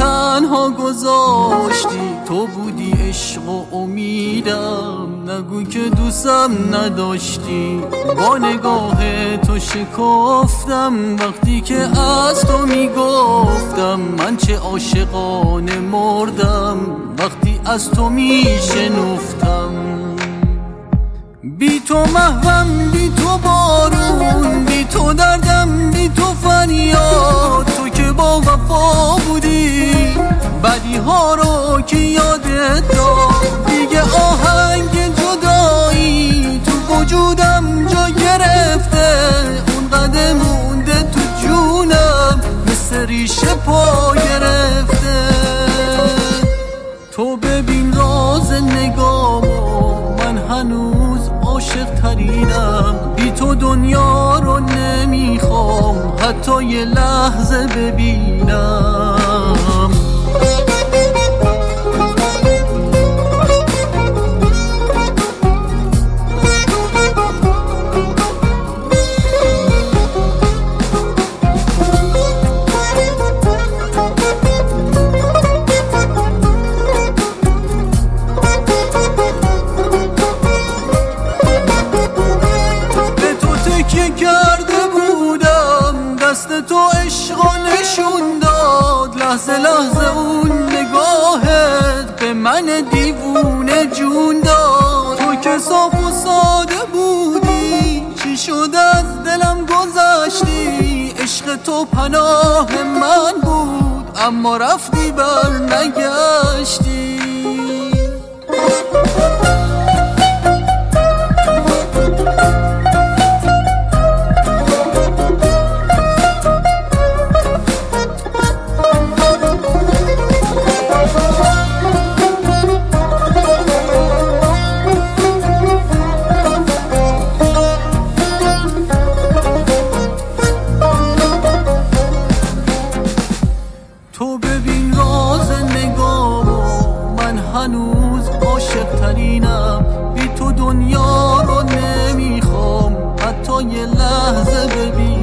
تنها گذاشتی. تو بودی عشق و امیدم، نگو که دوستم نداشتی. با نگاه تو شکفتم وقتی که از تو میگفتم. من چه عاشقانه مردم وقتی از تو میشنفتم. بی تو محوم، بی تو بارون، بی تو دردم، بی تو فریاد. تو که با وفا بودی بدی ها رو که یادت داد. دیگه آهنگ جدایی تو وجودم جا گرفته. اون قدر مونده تو جونم مثل ریشه پا گرفته. تو ببین راز نگامو، من هنوز عاشق ترینم. بی تو دنیا رو نمیخوام حتی یه لحظه ببینم. کرده بودم دست تو عشقا نشون داد. لحظه لحظه اون نگاهت به من دیوونه جون داد. تو که صاف و ساده بودی، چی شد از دلم گذشتی. عشق تو پناه من بود اما رفتی بر نگشتی. تو ببین راز نگامو، من هنوز عاشق ترینم. بی تو دنیا رو نمیخوام حتی یه لحظه ببینم.